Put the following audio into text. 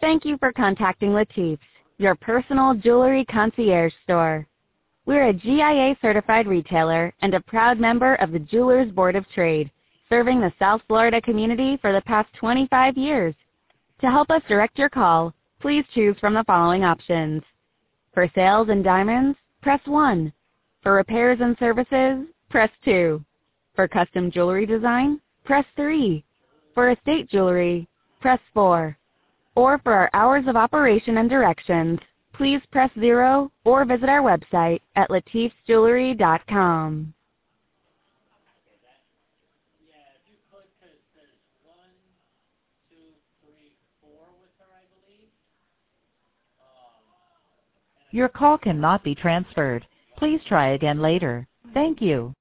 Thank you for contacting Latif's, your personal jewelry concierge store. We're a GIA-certified retailer and a proud member of the Jewelers Board of Trade, serving the South Florida community for the past 25 years. To help us direct your call, please choose from the following options. For sales and diamonds, press 1. For repairs and services, press 2. For custom jewelry design, press 3. For estate jewelry, press 4. Or for our hours of operation and directions, please press 0 or visit our website at latifsjewelry.com. Your call cannot be transferred. Please try again later. Thank you.